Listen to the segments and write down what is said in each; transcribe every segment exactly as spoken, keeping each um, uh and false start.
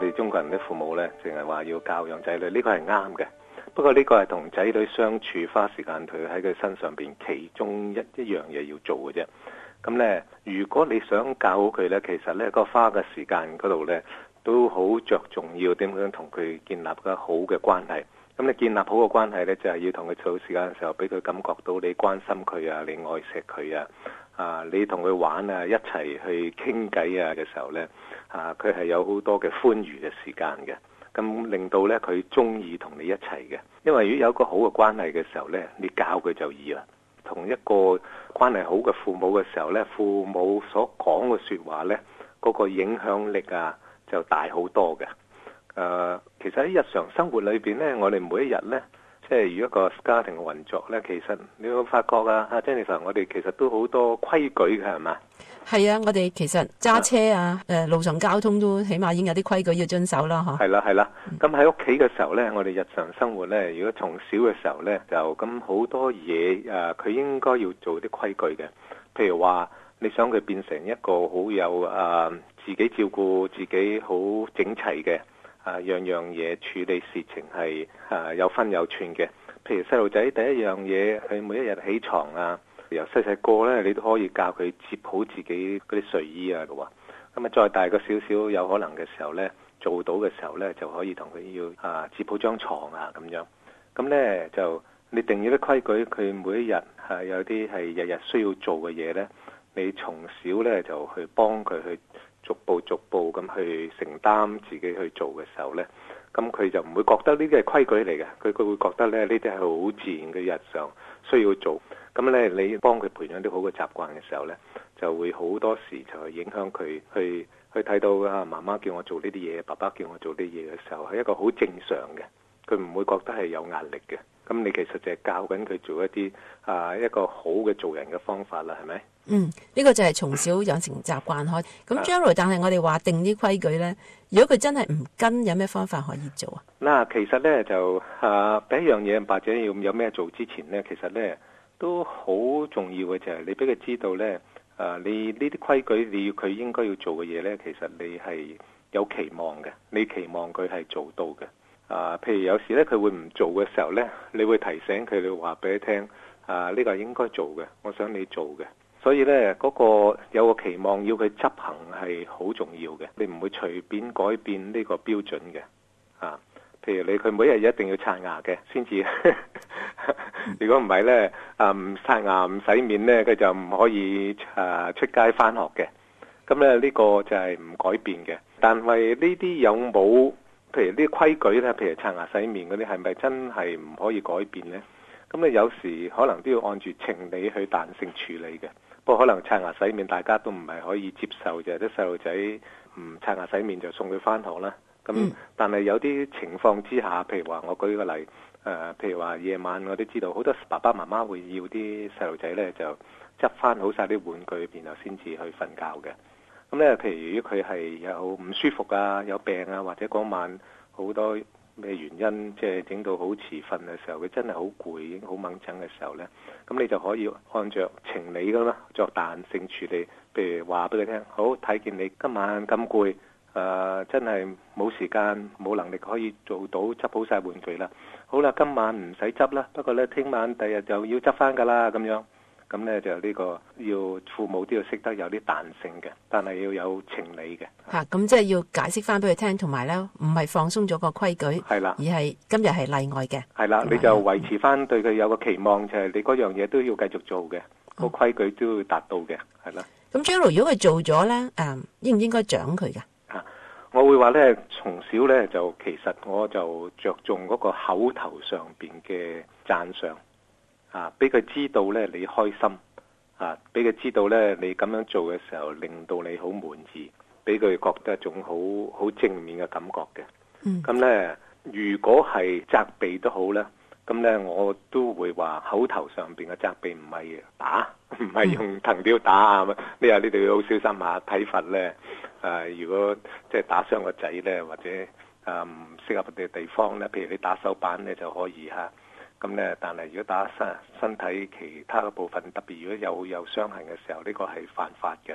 哋中國人啲父母呢，淨係話要教養仔女，呢個係啱嘅。不過呢個係同仔女相處花時間，佢喺佢身上邊其中一一樣嘢要做嘅啫。咁呢，如果你想教好佢呢，其實呢個花嘅時間嗰度呢，都好着重要點樣同佢建立個好嘅關係。咁你建立好嘅關係呢，就係要同佢做時間嘅時候，俾佢感覺到你關心佢啊，你愛錫佢啊，啊，你同佢玩啊，一齊去傾偈啊嘅時候呢，啊，佢係有好多嘅歡愉嘅時間嘅，咁令到呢佢中意同你一齊嘅。因為如果有一個好嘅關係嘅時候呢，你教佢就易啦。同一個關係好嘅父母嘅時候呢，父母所講嘅說話呢，嗰個影響力啊就大好多嘅。誒、呃，其實喺日常生活裏邊呢，我哋每一日呢，即係如果個家庭嘅運作呢，其實你會發覺啊，阿 Jennifer，我哋其實都好多規矩嘅，係嘛？ 係啊，我哋其實揸車啊，誒、呃，路上交通都起碼已經有啲規矩要遵守啦，嗬。係啦， 係啦。咁喺屋企嘅時候呢，我哋日常生活呢，如果從小嘅時候呢，就咁好多嘢誒，佢、呃、應該要做啲規矩嘅。譬如話，你想佢變成一個好有誒、呃、自己照顧自己好整齊嘅。啊，樣樣嘢處理事情係啊有分有寸嘅。譬如細路仔第一樣嘢，佢每一日起床啊，由細細個咧，你都可以教佢摺好自己嗰啲睡衣啊嘅喎。咁啊，再大個少少有可能嘅時候咧，做到嘅時候咧，就可以同佢要啊摺好張床啊咁樣。咁咧就你定咗啲規矩，佢每一日係有啲係日日需要做嘅嘢咧，你從小咧就去幫佢去。逐步逐步咁去承擔自己去做嘅時候呢，咁佢就唔會覺得呢啲係規矩嚟嘅，佢佢會覺得咧呢啲係好自然嘅日常需要做。咁呢，你幫佢培養啲好嘅習慣嘅時候呢，就會好多時就去影響佢去去睇到啊媽媽叫我做呢啲嘢，爸爸叫我做呢啲嘢嘅時候係一個好正常嘅，佢唔會覺得係有壓力嘅。咁你其實就係教緊佢做一啲啊一個好嘅做人嘅方法啦，係咪？ 嗯，呢、這個就係從小養成習慣開。咁 Gerald，但係我哋話定啲規矩呢，如果佢真係唔跟，有咩方法可以做啊？嗱， 其實呢，就啊第一樣嘢或者要有咩做之前呢，其實呢都好重要嘅就係你俾佢知道呢，啊你呢啲規矩你要佢應該要做嘅嘢呢，其實你係有期望嘅，你期望佢係做到嘅。啊，譬如有時呢，佢會唔做嘅時候呢，你會提醒佢，你話俾佢聽，啊呢個係應該做嘅，我想你做嘅。所以呢，嗰個有個期望要佢執行係好重要嘅，你唔會隨便改變呢個標準嘅。啊，譬如你佢每日一定要刷牙嘅先至，如果唔係呢，啊唔刷牙唔洗面呢，佢就唔可以啊出街返學嘅。咁咧呢個就係唔改變嘅。但係呢啲有冇？譬如啲規矩咧，譬如刷牙洗面嗰啲，係咪真係唔可以改變呢？咁咧有時可能都要按住情理去彈性處理嘅。不過可能刷牙洗面大家都唔係可以接受嘅，啲細路仔唔刷牙洗面就送佢返學啦。咁、嗯、但係有啲情況之下，譬如話我舉個例，誒、呃，譬如話夜晚我都知道好多爸爸媽媽會要啲細路仔咧就執返好晒啲玩具，然後先至去瞓覺嘅。咁咧，譬如如果佢係有唔舒服啊、有病啊，或者嗰晚好多咩原因，即係整到好遲瞓嘅時候，佢真係好攰，已經好掹憎嘅時候咧，咁你就可以按照情理咁啦，作彈性處理。譬如話俾佢聽，好，睇見你今晚咁攰，誒、呃、真係冇時間、冇能力可以做到執好晒玩具啦。好啦，今晚唔使執啦，不過咧聽晚第日就要執翻㗎啦，咁樣。咁咧就呢個要父母都要識得有啲彈性嘅，但係要有情理嘅。 嚇、啊，咁即係要解釋翻俾佢聽，同埋咧唔係放鬆咗個規矩，係啦，而係今日係例外嘅。係啦， 你就維持翻對佢有個期望，就係、是、你嗰樣嘢都要繼續做嘅，個、嗯、規矩都要達到嘅，係啦。 咁 Gerald 如果佢做咗咧，誒、嗯、應唔應該獎佢㗎？ 啊，我會話咧，從小咧就其實我就着重嗰個口頭上邊嘅讚賞。啊！俾佢知道咧，你開心啊！俾佢知道咧，你咁樣做嘅時候，令到你好滿意，俾佢覺得一種好好正面嘅感覺嘅。嗯。咁咧，如果係責備都好咧，咁咧我都會話口頭上邊嘅責備唔係打，唔係用藤條打啊！嗯、你話你哋要好小心下體罰咧。誒、啊，如果即係打傷個仔咧，或者誒唔適合嘅地方咧，譬如你打手板咧就可以嚇。咁咧，但係如果打身身體其他嘅部分，特別如果有有傷痕嘅時候，呢個係犯法嘅。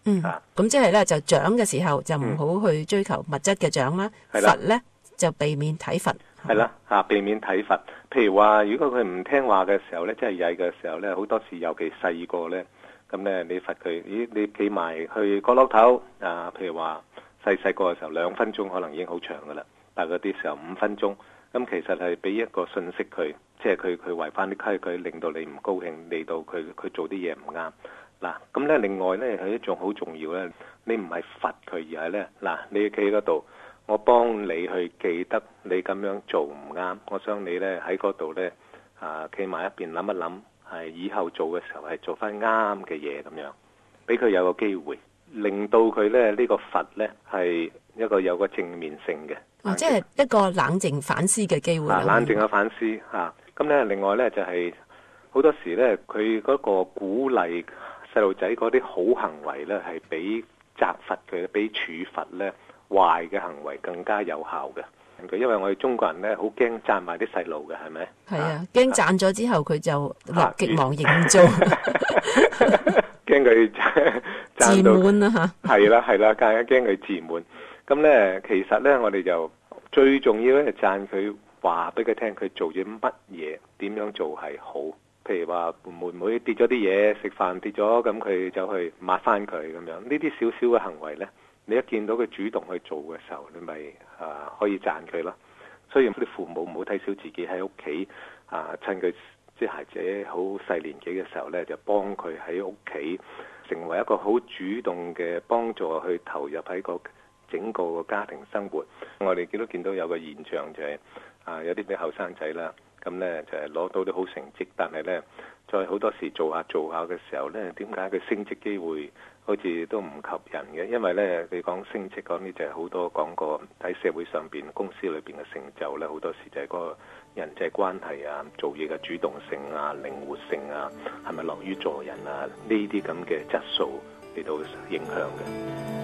嗯，咁、啊、即係咧就獎嘅時候就唔好去追求物質嘅獎啦，罰咧就避免體罰。 係啦，啊避免體罰。譬如話，如果佢唔聽話嘅時候咧，即係曳嘅時候咧，好多時尤其細個咧，咁咧你罰佢，咦你企埋去角落頭啊，譬如話細細個嘅時候兩分鐘可能已經好長噶啦，但係嗰啲時候五分鐘，咁其實係俾一個信息佢，即係佢佢違反啲規矩，令到你唔高興，令到佢佢做啲嘢唔啱。嗱，咁咧另外咧係一種好重要咧，你唔係罰佢，而係咧嗱，你企喺嗰度。我幫你去記得你咁樣做唔啱，我想你呢喺嗰度呢，啊企埋一邊諗一諗，係以後做嘅時候係做翻啱嘅嘢咁樣，俾佢有個機會，令到佢呢呢、呢個罰呢係一個有個正面性嘅， 哦，即係一個冷靜反思嘅機會。 啊，冷靜嘅反思嚇。咁、啊、呢另外呢，就係、是、好多時呢，佢嗰個鼓勵細路仔嗰啲好行為呢，係比責罰佢，比處罰呢。壞嘅行為更加有效嘅，因為我哋中國人咧好驚讚埋啲細路嘅，係咪？ 係啊，驚讚咗之後佢就樂極忘形做， 驚佢自滿啦吓。 係啦係啦，更加驚佢自滿。咁咧，其實咧，我哋就最重要咧，係讚佢，話俾佢聽，佢做咗乜嘢，點樣做係好。譬如話妹妹跌咗啲嘢，食飯跌咗，咁佢走去抹翻佢咁樣。呢啲少少嘅行為咧。你一見到佢主動去做嘅時候，你咪啊可以讚佢咯。雖然啲父母唔好睇小自己喺屋企啊，趁佢即係孩子好細年紀嘅時候咧，就幫佢喺屋企成為一個好主動嘅幫助，去投入喺個整個個家庭生活。我哋見到見到有個現象就係、是、啊，有啲啲後生仔啦，咁咧就係、是、攞到啲好成績，但係咧再好多時做下做下嘅時候咧，點解佢升職機會好似都唔及人嘅？因為咧，你講升職嗰啲就係好多講過喺社會上邊、公司裏邊嘅成就咧，好多時就係嗰個人際關係啊、做嘢嘅主動性啊、靈活性啊，係咪樂於助人啊？呢啲咁嘅質素嚟到影響嘅。